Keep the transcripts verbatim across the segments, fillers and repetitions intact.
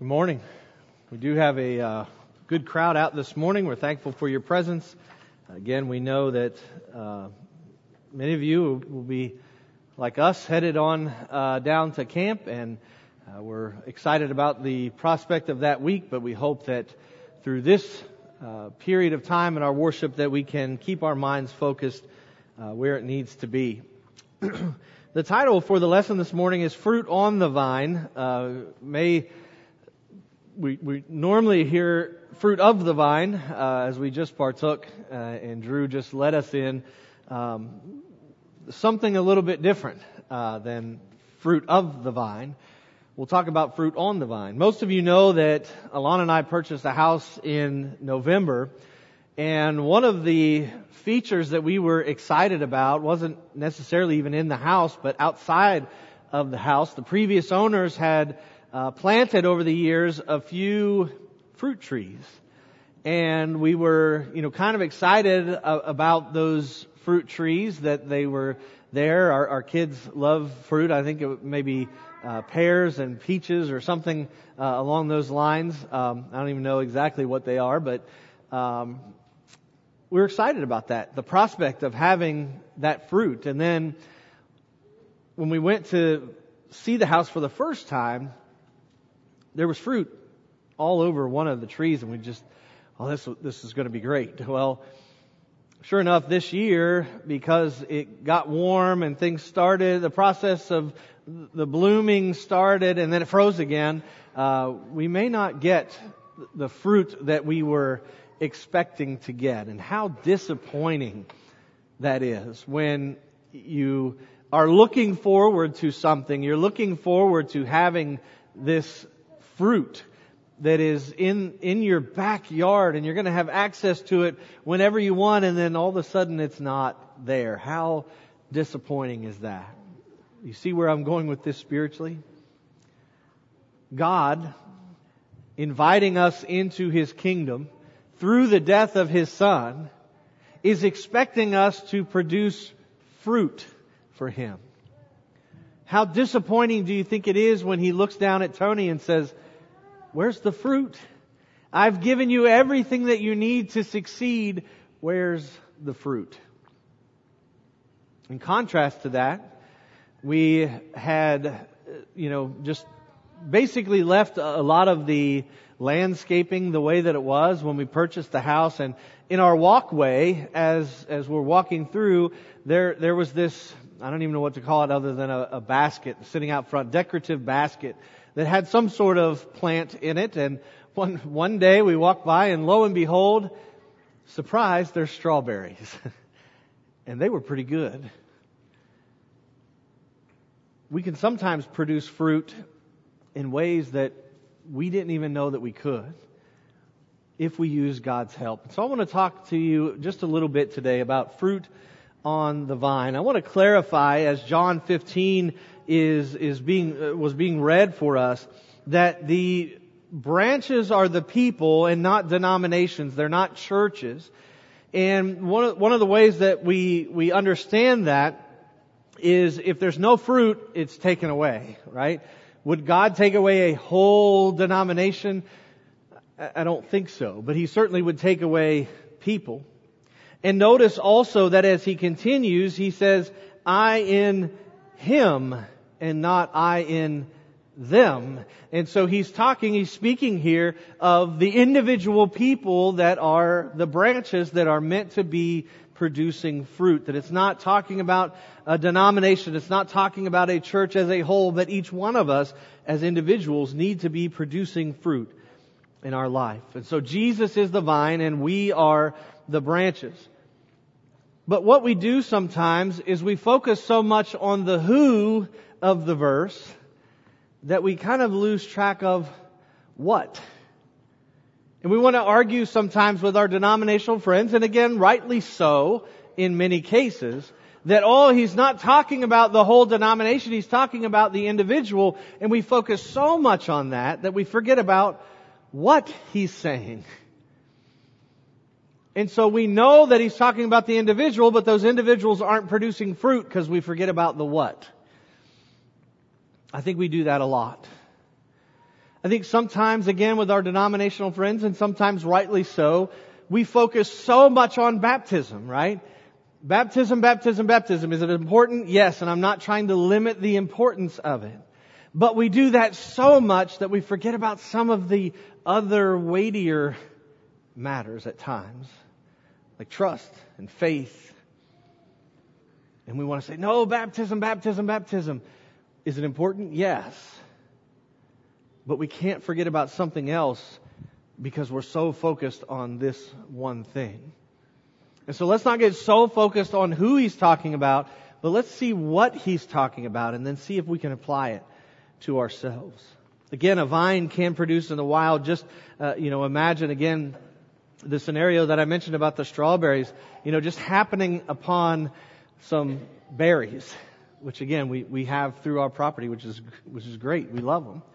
Good morning. We do have a uh, good crowd out this morning. We're thankful for your presence. Again, we know that uh, many of you will be, like us, headed on uh, down to camp, and uh, we're excited about the prospect of that week, but we hope that through this uh, period of time in our worship that we can keep our minds focused uh, where it needs to be. The title for the lesson this morning is Fruit on the Vine. Uh, may We, we normally hear fruit of the vine, uh, as we just partook, uh, and Drew just led us in um, something a little bit different uh, than fruit of the vine. We'll talk about fruit on the vine. Most of you know that Alana and I purchased a house in November, and one of the features that we were excited about wasn't necessarily even in the house, but outside of the house. The previous owners had Uh, planted over the years a few fruit trees, and we were, you know, kind of excited uh, about those fruit trees that they were there. Our, our kids love fruit. I think it may be uh, pears and peaches or something uh, along those lines. Um, I don't even know exactly what they are, but um, we were excited about that, the prospect of having that fruit. And then when we went to see the house for the first time, there was fruit all over one of the trees, and we just, oh, this this is going to be great. Well, sure enough, this year, because it got warm and things started, the process of the blooming started, and then it froze again. Uh, we may not get the fruit that we were expecting to get, and how disappointing that is when you are looking forward to something. You're looking forward to having this fruit that is in in your backyard, and you're going to have access to it whenever you want, and then all of a sudden it's not there. How disappointing is that? You see where I'm going with this spiritually? God, inviting us into His kingdom through the death of His Son, is expecting us to produce fruit for Him. How disappointing do you think it is when He looks down at Tony and says, "Where's the fruit? I've given you everything that you need to succeed. Where's the fruit?" In contrast to that, we had, you know, just basically left a lot of the landscaping the way that it was when we purchased the house. And in our walkway, as as we're walking through, there there was this, I don't even know what to call it other than a, a basket sitting out front, decorative basket that had some sort of plant in it. And one one day we walked by, and lo and behold, surprise, there's strawberries. And they were pretty good. We can sometimes produce fruit in ways that we didn't even know that we could if we use God's help. So I want to talk to you just a little bit today about fruit on the vine. I want to clarify, as John fifteen is is being uh, was being read for us, that the branches are the people and not denominations. They're not churches. And one of, one of the ways that we we understand that is if there's no fruit, it's taken away, right? Would God take away a whole denomination? I don't think so, but He certainly would take away people. And notice also that as He continues, He says, "I in Him and not I in them." And so He's talking, He's speaking here of the individual people that are the branches that are meant to be producing fruit. That it's not talking about a denomination, it's not talking about a church as a whole, but each one of us as individuals need to be producing fruit in our life. And so Jesus is the vine and we are the branches. But what we do sometimes is we focus so much on the who of the verse that we kind of lose track of what. And we want to argue sometimes with our denominational friends, and again, rightly so in many cases, that oh, he's not talking about the whole denomination, he's talking about the individual, and we focus so much on that that we forget about what he's saying. And so we know that he's talking about the individual, but those individuals aren't producing fruit because we forget about the what. I think we do that a lot. I think sometimes, again, with our denominational friends, and sometimes rightly so, we focus so much on baptism, right? Baptism, baptism, baptism. Is it important? Yes, and I'm not trying to limit the importance of it. But we do that so much that we forget about some of the other weightier matters at times, like trust and faith. And we want to say, no, baptism, baptism, baptism. Is it important? Yes. But we can't forget about something else because we're so focused on this one thing. And so let's not get so focused on who he's talking about, but let's see what he's talking about and then see if we can apply it to ourselves. Again, a vine can produce in the wild. Just, uh, you know, imagine again the scenario that I mentioned about the strawberries, you know, just happening upon some berries, which again, we, we have through our property, which is, which is great. We love them.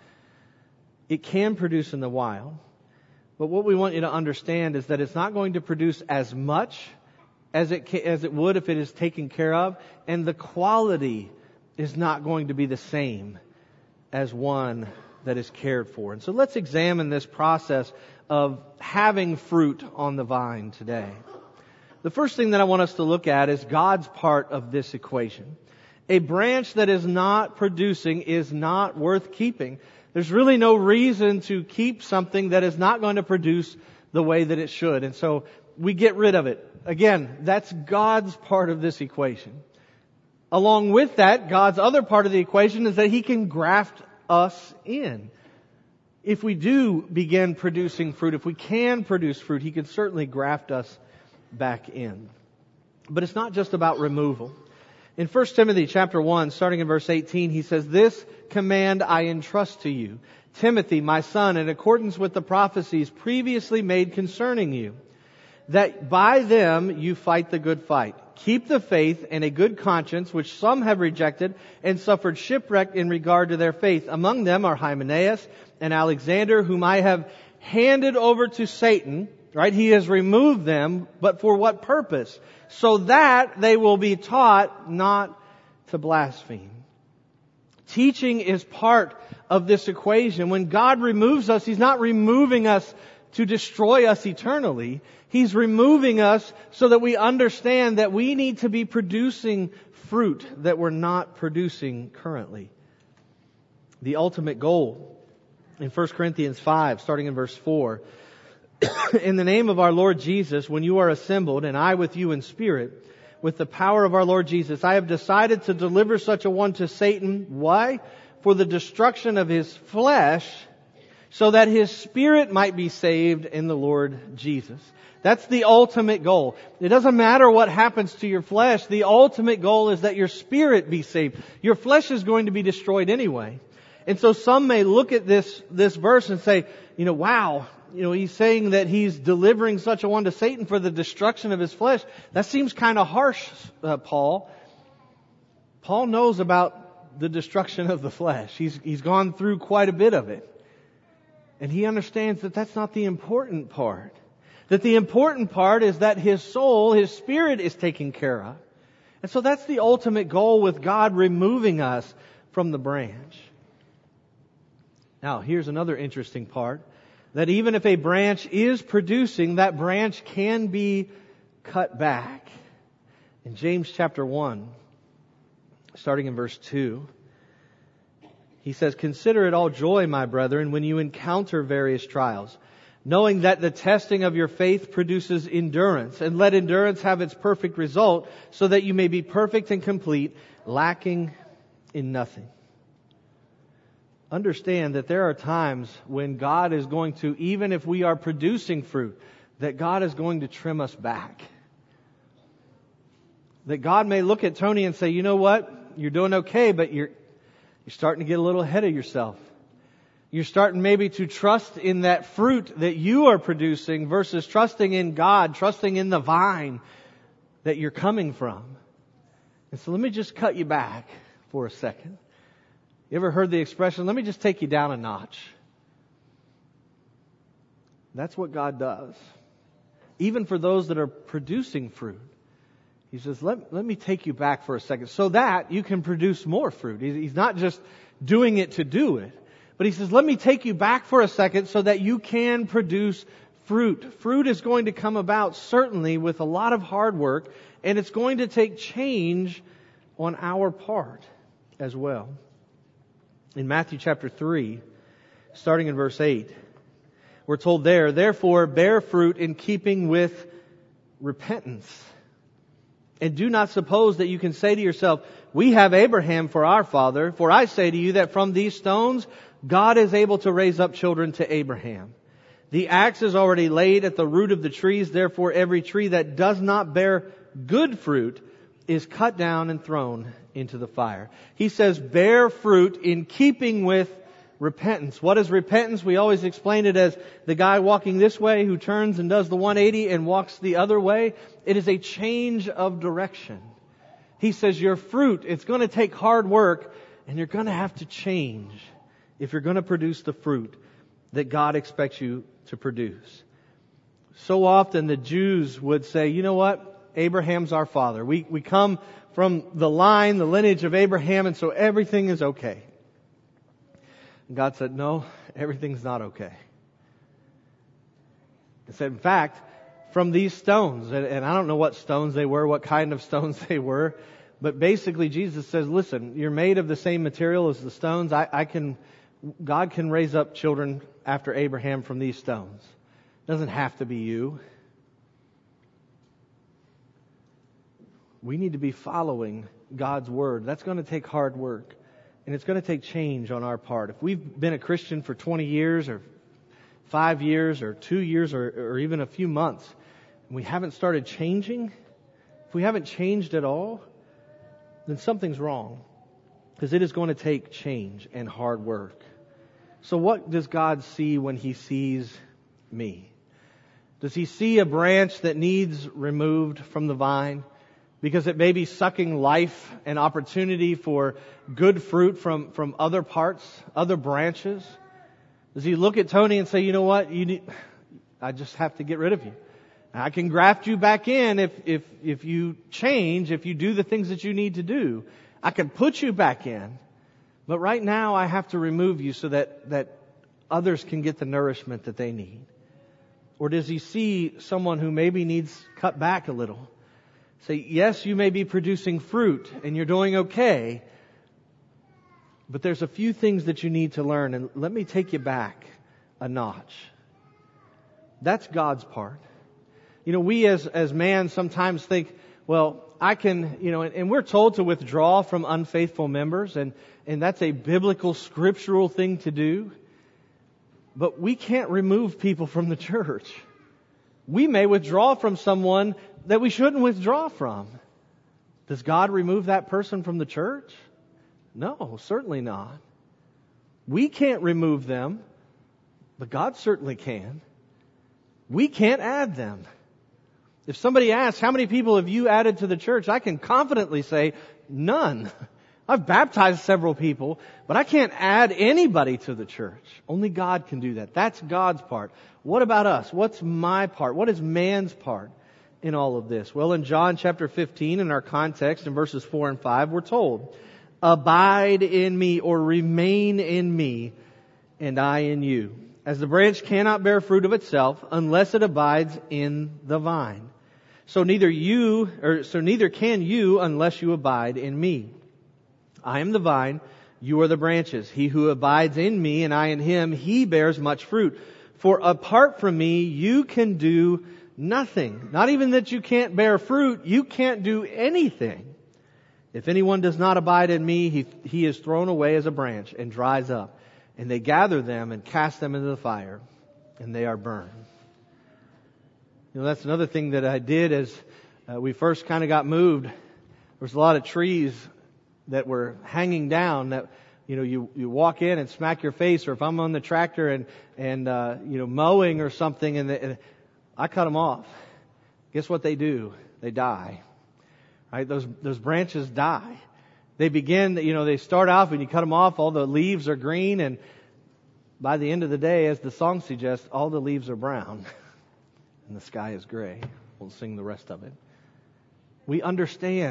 It can produce in the wild. But what we want you to understand is that it's not going to produce as much as it ca- as it would if it is taken care of, and the quality is not going to be the same as one that is cared for. And so let's examine this process of having fruit on the vine today. The first thing that I want us to look at is God's part of this equation. A branch that is not producing is not worth keeping. There's really no reason to keep something that is not going to produce the way that it should. And so we get rid of it. Again, that's God's part of this equation. Along with that, God's other part of the equation is that He can graft us in. If we do begin producing fruit, if we can produce fruit, He can certainly graft us back in. But it's not just about removal. In First Timothy chapter one, starting in verse eighteen, he says, "This command I entrust to you, Timothy, my son, in accordance with the prophecies previously made concerning you, that by them you fight the good fight. Keep the faith and a good conscience, which some have rejected and suffered shipwreck in regard to their faith. Among them are Hymenaeus and Alexander, whom I have handed over to Satan." Right? He has removed them, but for what purpose? So that they will be taught not to blaspheme. Teaching is part of this equation. When God removes us, He's not removing us to destroy us eternally. He's removing us so that we understand that we need to be producing fruit that we're not producing currently. The ultimate goal in First Corinthians five, starting in verse four, "In the name of our Lord Jesus, when you are assembled, and I with you in spirit, with the power of our Lord Jesus, I have decided to deliver such a one to Satan." Why? "For the destruction of his flesh, so that his spirit might be saved in the Lord Jesus." That's the ultimate goal. It doesn't matter what happens to your flesh. The ultimate goal is that your spirit be saved. Your flesh is going to be destroyed anyway. And so some may look at this, this verse and say, you know, wow, you know, he's saying that he's delivering such a one to Satan for the destruction of his flesh. That seems kind of harsh, uh, Paul. Paul knows about the destruction of the flesh. He's, he's gone through quite a bit of it. And he understands that that's not the important part. That the important part is that his soul, his spirit is taken care of. And so that's the ultimate goal with God removing us from the branch. Now, here's another interesting part. That even if a branch is producing, that branch can be cut back. In James chapter one, starting in verse two, he says, "Consider it all joy, my brethren, when you encounter various trials, knowing that the testing of your faith produces endurance. And let endurance have its perfect result, so that you may be perfect and complete, lacking in nothing." Understand that there are times when God is going to, even if we are producing fruit, that God is going to trim us back. That God may look at Tony and say, you know what? You're doing okay, but you're, you're starting to get a little ahead of yourself. You're starting maybe to trust in that fruit that you are producing versus trusting in God, trusting in the vine that you're coming from. And so let me just cut you back for a second. You ever heard the expression, let me just take you down a notch? That's what God does. Even for those that are producing fruit. He says, let, let me take you back for a second so that you can produce more fruit. He's not just doing it to do it, But he says, let me take you back for a second so that you can produce fruit. Fruit is going to come about certainly with a lot of hard work, and it's going to take change on our part as well. In Matthew chapter three, starting in verse eight, we're told there, therefore bear fruit in keeping with repentance. And do not suppose that you can say to yourself, we have Abraham for our father, for I say to you that from these stones God is able to raise up children to Abraham. The axe is already laid at the root of the trees, therefore every tree that does not bear good fruit is cut down and thrown into the fire. He says, bear fruit in keeping with repentance. What is repentance? We always explain it as the guy walking this way who turns and does the one eighty and walks the other way. It is a change of direction. He says your fruit, it's going to take hard work, and you're going to have to change if you're going to produce the fruit that God expects you to produce. So often the Jews would say, you know what? Abraham's our father. We, we come from the line, the lineage of Abraham, and so everything is okay. And God said, no, everything's not okay. He said, in fact, from these stones, and, and I don't know what stones they were, what kind of stones they were, but basically Jesus says, listen, you're made of the same material as the stones. I, I can, God can raise up children after Abraham from these stones. It doesn't have to be you. We need to be following God's Word. That's going to take hard work. And it's going to take change on our part. If we've been a Christian for twenty years or five years or two years or, or even a few months, and we haven't started changing, if we haven't changed at all, then something's wrong. Because it is going to take change and hard work. So what does God see when He sees me? Does He see a branch that needs removed from the vine? Because it may be sucking life and opportunity for good fruit from, from other parts, other branches? Does He look at Tony and say, you know what, you need, I just have to get rid of you. I can graft you back in if, if, if you change, if you do the things that you need to do. I can put you back in. But right now I have to remove you so that, that others can get the nourishment that they need. Or does He see someone who maybe needs cut back a little? Say, yes, you may be producing fruit and you're doing okay, but there's a few things that you need to learn, and let me take you back a notch. That's God's part. You know, we as, as man sometimes think, well, I can, you know, and, and we're told to withdraw from unfaithful members, and, and that's a biblical, scriptural thing to do. But we can't remove people from the church. We may withdraw from someone that we shouldn't withdraw from. Does God remove that person from the church? No, certainly not. We can't remove them, but God certainly can. We can't add them. If somebody asks, how many people have you added to the church? I can confidently say, none. I've baptized several people, but I can't add anybody to the church. Only God can do that. That's God's part. What about us? What's my part? What is man's part in all of this? Well, in John chapter fifteen, in our context, in verses four and five, we're told, abide in me, or remain in me, and I in you. As the branch cannot bear fruit of itself unless it abides in the vine. So neither you, or so neither can you unless you abide in me. I am the vine, you are the branches. He who abides in me and I in him, he bears much fruit. For apart from me, you can do nothing. Not even that you can't bear fruit, you can't do anything. If anyone does not abide in me, he, he is thrown away as a branch and dries up. And they gather them and cast them into the fire, and they are burned. You know, that's another thing that I did as uh, we first kind of got moved. There was a lot of trees that were hanging down that, you know, you, you walk in and smack your face, or if I'm on the tractor and, and, uh, you know, mowing or something, and, the, and I cut them off. Guess what they do? They die. Right? Those, those branches die. They begin, you know, they start off when you cut them off, all the leaves are green, and by the end of the day, as the song suggests, all the leaves are brown and the sky is gray. We'll sing the rest of it. We understand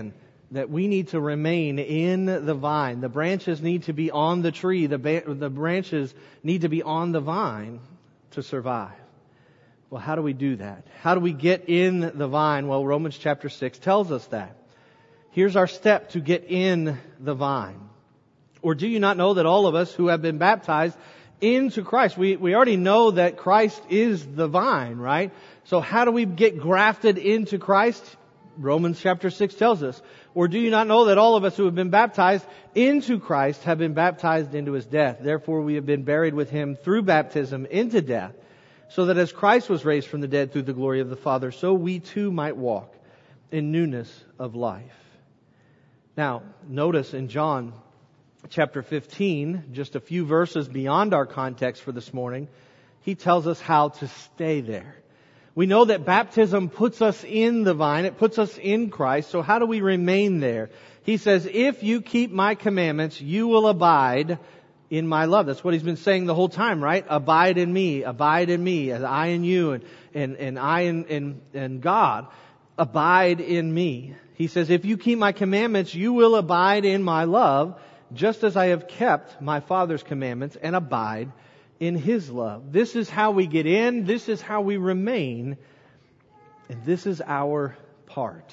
that we need to remain in the vine. The branches need to be on the tree. The, ba- the branches need to be on the vine to survive. Well, how do we do that? How do we get in the vine? Well, Romans chapter six tells us that. Here's our step to get in the vine. Or do you not know that all of us who have been baptized into Christ, we, we already know that Christ is the vine, right? So how do we get grafted into Christ? Romans chapter six tells us. Or do you not know that all of us who have been baptized into Christ have been baptized into His death? Therefore we have been buried with Him through baptism into death, so that as Christ was raised from the dead through the glory of the Father, so we too might walk in newness of life. Now, notice in John chapter fifteen, just a few verses beyond our context for this morning, he tells us how to stay there. We know that baptism puts us in the vine. It puts us in Christ. So how do we remain there? He says, if you keep my commandments, you will abide in my love. That's what he's been saying the whole time, right? Abide in me, abide in me, as I in you, and, and, and I in, in, in God. Abide in me. He says, if you keep my commandments, you will abide in my love, just as I have kept my Father's commandments and abide in His love. This is how we get in. This is how we remain. And this is our part.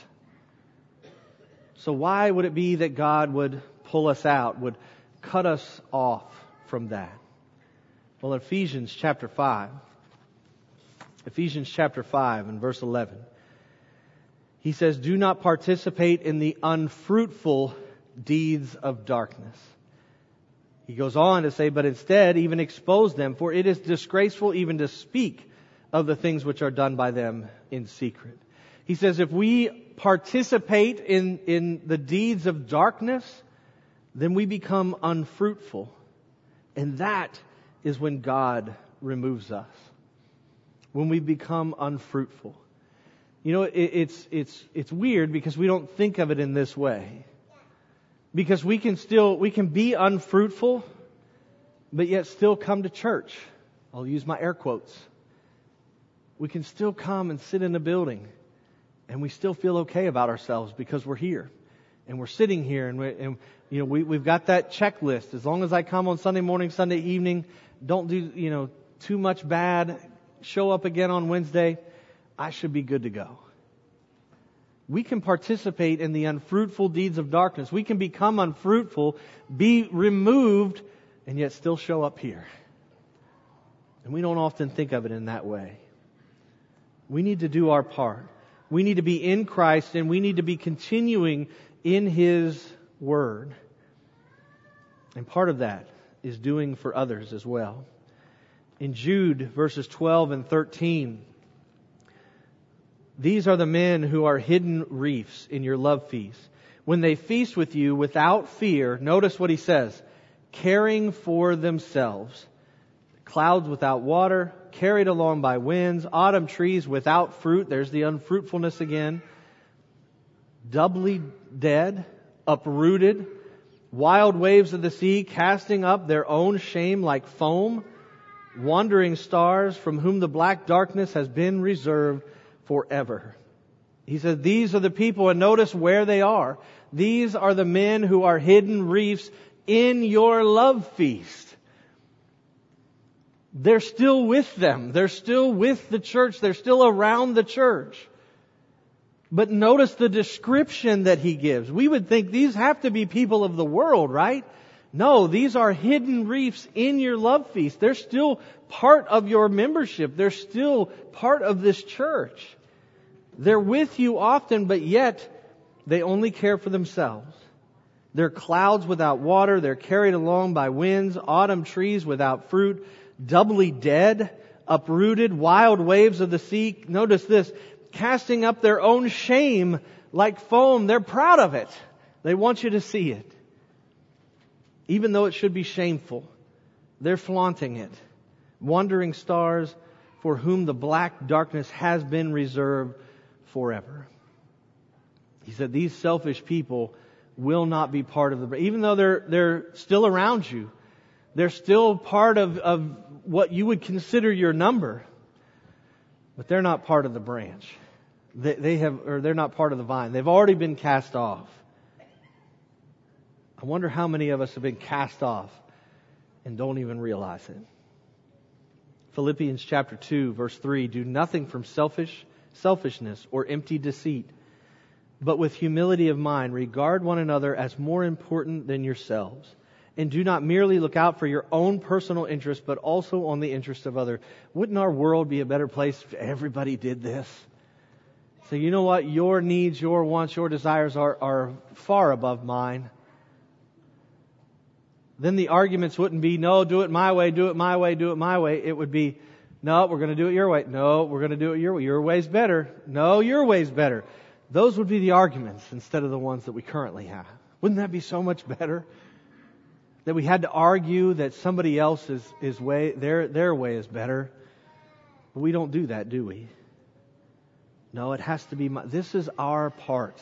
So why would it be that God would pull us out, would cut us off from that? Well, Ephesians chapter five. Ephesians chapter five and verse eleven. He says, do not participate in the unfruitful deeds of darkness. He goes on to say, but instead even expose them, for it is disgraceful even to speak of the things which are done by them in secret. He says, if we participate in, in the deeds of darkness, then we become unfruitful. And that is when God removes us. When we become unfruitful. You know, it, it's, it's, it's weird because we don't think of it in this way. Because we can still, we can be unfruitful, but yet still come to church. I'll use my air quotes. We can still come and sit in a building, and we still feel okay about ourselves because we're here. And we're sitting here, and, we, and you know, we, we've got that checklist. As long as I come on Sunday morning, Sunday evening, don't do, you know, too much bad, show up again on Wednesday, I should be good to go. We can participate in the unfruitful deeds of darkness. We can become unfruitful, be removed, and yet still show up here. And we don't often think of it in that way. We need to do our part. We need to be in Christ, and we need to be continuing in His Word. And part of that is doing for others as well. In Jude verses twelve and thirteen, these are the men who are hidden reefs in your love feast. When they feast with you without fear, notice what he says, caring for themselves. Clouds without water, carried along by winds, autumn trees without fruit. There's the unfruitfulness again. Doubly dead, uprooted, wild waves of the sea casting up their own shame like foam, wandering stars from whom the black darkness has been reserved forever. He said, these are the people, and notice where they are. These are the men who are hidden reefs in your love feast. They're still with them. They're still with the church. They're still around the church. But notice the description that he gives. We would think these have to be people of the world, right? No, these are hidden reefs in your love feast. They're still part of your membership. They're still part of this church. They're with you often, but yet they only care for themselves. They're clouds without water. They're carried along by winds, autumn trees without fruit, doubly dead, uprooted, wild waves of the sea. Notice this, casting up their own shame like foam. They're proud of it. They want you to see it. Even though it should be shameful, they're flaunting it. Wandering stars for whom the black darkness has been reserved forever. He said these selfish people will not be part of the, even though they're, they're still around you, they're still part of, of what you would consider your number, but they're not part of the branch. They, they have, or they're not part of the vine. They've already been cast off. I wonder how many of us have been cast off and don't even realize it. Philippians chapter two, verse three, do nothing from selfish selfishness or empty deceit, but with humility of mind, regard one another as more important than yourselves. And do not merely look out for your own personal interest, but also on the interest of others. Wouldn't our world be a better place if everybody did this? So you know what? Your needs, your wants, your desires are, are far above mine. Then the arguments wouldn't be, no, do it my way, do it my way, do it my way. It would be, no, we're going to do it your way. No, we're going to do it your way. Your way's better. No, your way's better. Those would be the arguments instead of the ones that we currently have. Wouldn't that be so much better? That we had to argue that somebody else's is way, their their way is better. But we don't do that, do we? No, it has to be my, this is our part.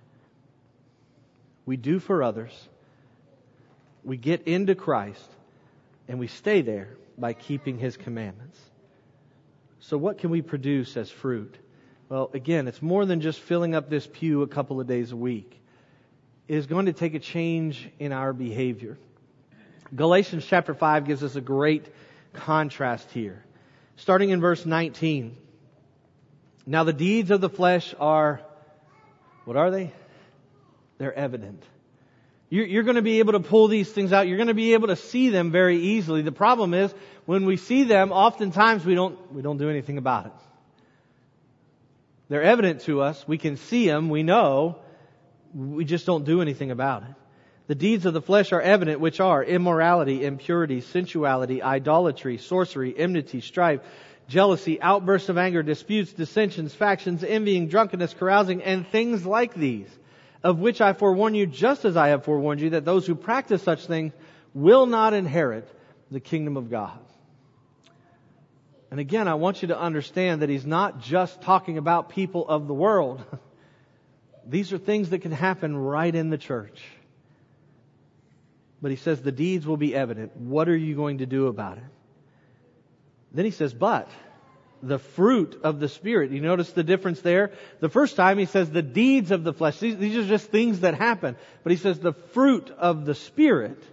We do for others. We get into Christ and we stay there by keeping His commandments. So what can we produce as fruit? Well, again, it's more than just filling up this pew a couple of days a week. It is going to take a change in our behavior. Galatians chapter five gives us a great contrast here. Starting in verse nineteen. Now the deeds of the flesh are, what are they? They're evident. You're, you're going to be able to pull these things out. You're going to be able to see them very easily. The problem is, when we see them, oftentimes we don't, we don't do anything about it. They're evident to us. We can see them. We know. We just don't do anything about it. The deeds of the flesh are evident, which are immorality, impurity, sensuality, idolatry, sorcery, enmity, strife, jealousy, outbursts of anger, disputes, dissensions, factions, envying, drunkenness, carousing, and things like these, of which I forewarn you, just as I have forewarned you, that those who practice such things will not inherit the kingdom of God. And again, I want you to understand that He's not just talking about people of the world. These are things that can happen right in the church. But He says the deeds will be evident. What are you going to do about it? Then He says, but the fruit of the Spirit. You notice the difference there? The first time He says the deeds of the flesh. These, these are just things that happen. But He says the fruit of the Spirit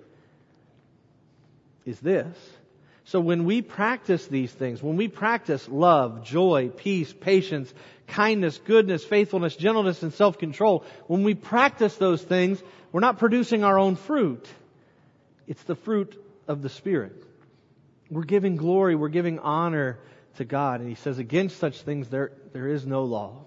is this. So when we practice these things, when we practice love, joy, peace, patience, kindness, goodness, faithfulness, gentleness, and self-control, when we practice those things, we're not producing our own fruit. It's the fruit of the Spirit. We're giving glory, we're giving honor to God. And He says, against such things there, there is no law.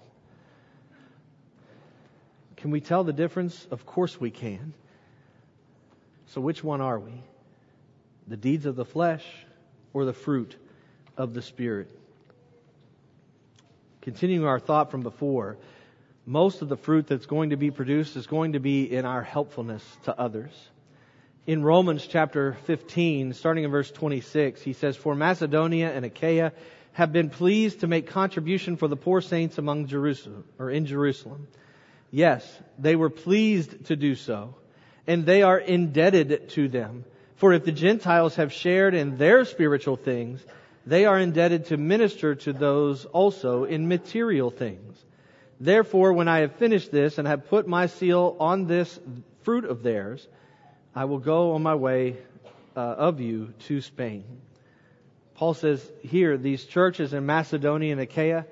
Can we tell the difference? Of course we can. So which one are we? The deeds of the flesh or the fruit of the Spirit? Continuing our thought from before, most of the fruit that's going to be produced is going to be in our helpfulness to others. In Romans chapter fifteen, starting in verse twenty-six, he says, for Macedonia and Achaia have been pleased to make contribution for the poor saints among Jerusalem, or in Jerusalem. Yes, they were pleased to do so, and they are indebted to them. For if the Gentiles have shared in their spiritual things, they are indebted to minister to those also in material things. Therefore, when I have finished this and have put my seal on this fruit of theirs, I will go on my way uh, of you to Spain. Paul says here, these churches in Macedonia and Achaia,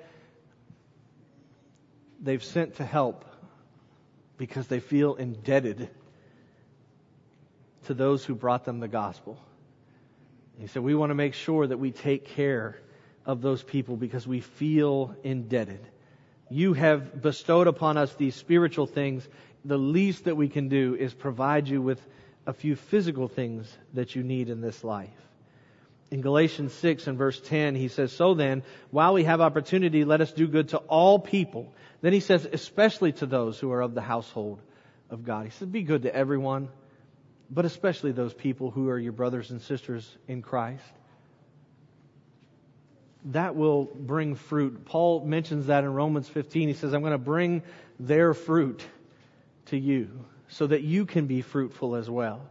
they've sent to help because they feel indebted to those who brought them the gospel. He said, we want to make sure that we take care of those people because we feel indebted. You have bestowed upon us these spiritual things. The least that we can do is provide you with a few physical things that you need in this life. In Galatians six and verse ten, he says, so then, while we have opportunity, let us do good to all people. Then he says, especially to those who are of the household of God. He says, be good to everyone, but especially those people who are your brothers and sisters in Christ. That will bring fruit. Paul mentions that in Romans fifteen. He says, I'm going to bring their fruit to you so that you can be fruitful as well.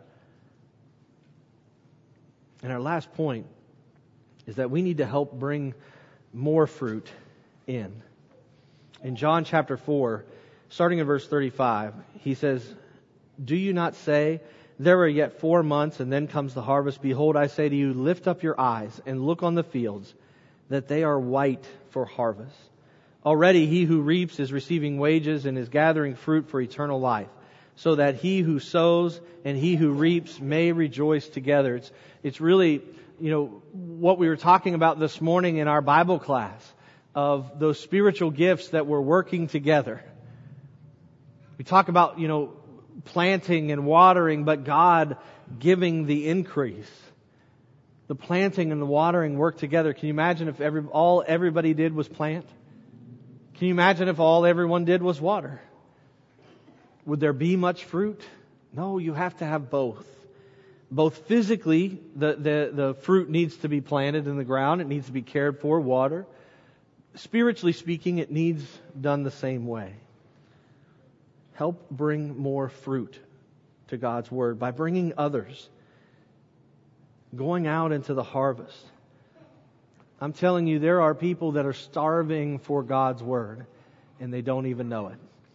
And our last point is that we need to help bring more fruit in. In John chapter four, starting in verse thirty-five, he says, Do you not say, there are yet four months, and then comes the harvest? Behold, I say to you, lift up your eyes and look on the fields, that they are white for harvest. Already he who reaps is receiving wages and is gathering fruit for eternal life, so that he who sows and he who reaps may rejoice together. It's, it's really, you know, what we were talking about this morning in our Bible class, of those spiritual gifts that were working together. We talk about, you know, planting and watering, but God giving the increase. The planting and the watering work together. Can you imagine if every, all everybody did was plant? Can you imagine if all everyone did was water? Would there be much fruit? No, you have to have both. Both physically, the, the, the fruit needs to be planted in the ground. It needs to be cared for, water. Spiritually speaking, it needs done the same way. Help bring more fruit to God's Word by bringing others, going out into the harvest. I'm telling you, there are people that are starving for God's Word, and they don't even know it.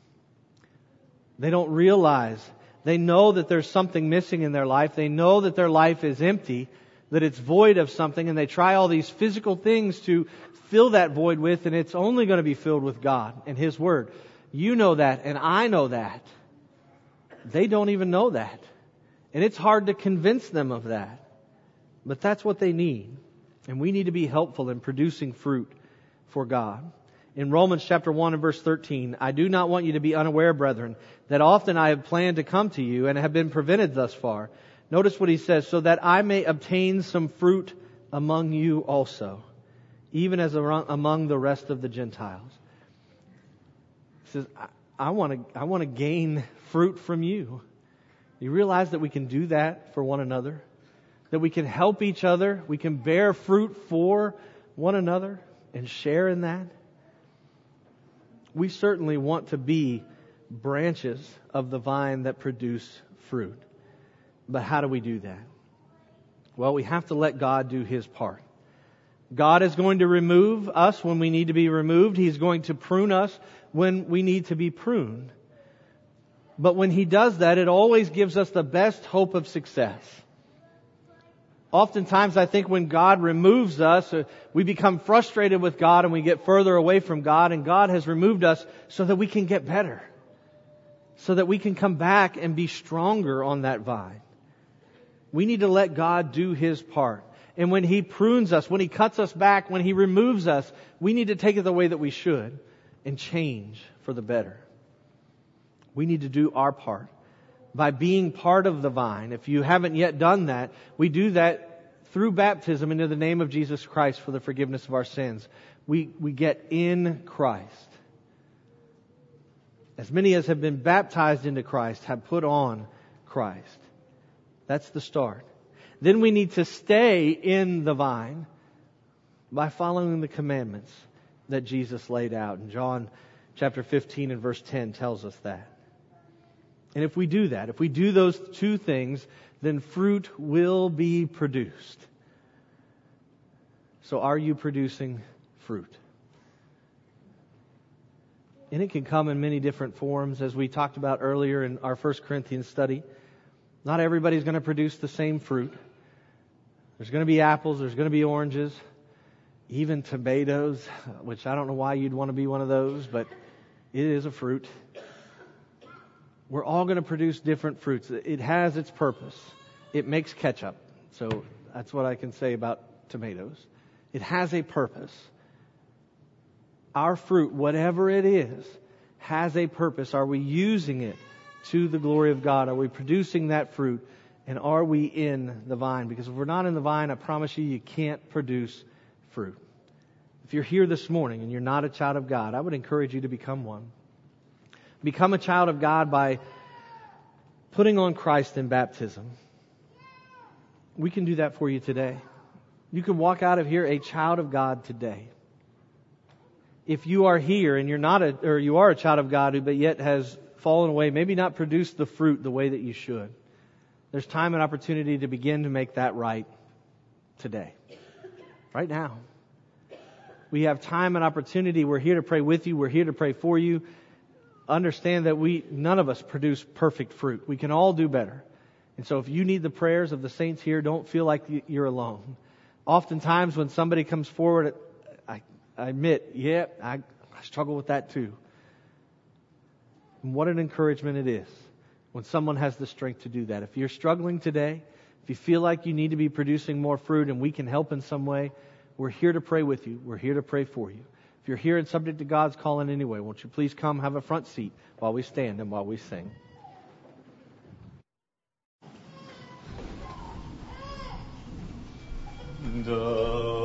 They don't realize. They know that there's something missing in their life. They know that their life is empty, that it's void of something, and they try all these physical things to fill that void with, and it's only going to be filled with God and His Word. You know that, and I know that. They don't even know that. And it's hard to convince them of that. But that's what they need. And we need to be helpful in producing fruit for God. In Romans chapter one and verse thirteen, I do not want you to be unaware, brethren, that often I have planned to come to you and have been prevented thus far. Notice what he says, so that I may obtain some fruit among you also, even as among the rest of the Gentiles. He says, I, I want to I want to gain fruit from you. You realize that we can do that for one another? That we can help each other? We can bear fruit for one another and share in that? We certainly want to be branches of the vine that produce fruit. But how do we do that? Well, we have to let God do His part. God is going to remove us when we need to be removed. He's going to prune us when we need to be pruned. But when He does that, it always gives us the best hope of success. Oftentimes, I think when God removes us, we become frustrated with God and we get further away from God, and God has removed us so that we can get better. So that we can come back and be stronger on that vine. We need to let God do His part. And when He prunes us, when He cuts us back, when He removes us, we need to take it the way that we should and change for the better. We need to do our part by being part of the vine. If you haven't yet done that, we do that through baptism into the name of Jesus Christ for the forgiveness of our sins. We, we get in Christ. As many as have been baptized into Christ have put on Christ. That's the start. Then we need to stay in the vine by following the commandments that Jesus laid out. And John chapter fifteen and verse ten tells us that. And if we do that, if we do those two things, then fruit will be produced. So are you producing fruit? And it can come in many different forms, as we talked about earlier in our First Corinthians study. Not everybody's going to produce the same fruit. There's going to be apples, there's going to be oranges, even tomatoes, which I don't know why you'd want to be one of those, but it is a fruit. We're all going to produce different fruits. It has its purpose. It makes ketchup. So that's what I can say about tomatoes. It has a purpose. Our fruit, whatever it is, has a purpose. Are we using it to the glory of God? Are we producing that fruit? And are we in the vine? Because if we're not in the vine, I promise you, you can't produce fruit. If you're here this morning and you're not a child of God, I would encourage you to become one. Become a child of God by putting on Christ in baptism. We can do that for you today. You can walk out of here a child of God today. If you are here and you're not a, or you are a child of God, but yet has fallen away, maybe not produced the fruit the way that you should, there's time and opportunity to begin to make that right today. Right now. We have time and opportunity. We're here to pray with you. We're here to pray for you. understand that we, none of us produce perfect fruit. We can all do better. And so if you need the prayers of the saints here, don't feel like you're alone. Oftentimes when somebody comes forward, I, I admit, yeah, I, I struggle with that too. And what an encouragement it is when someone has the strength to do that. If you're struggling today, if you feel like you need to be producing more fruit and we can help in some way, we're here to pray with you. We're here to pray for you. If you're here and subject to God's call in any way, won't you please come have a front seat while we stand and while we sing. The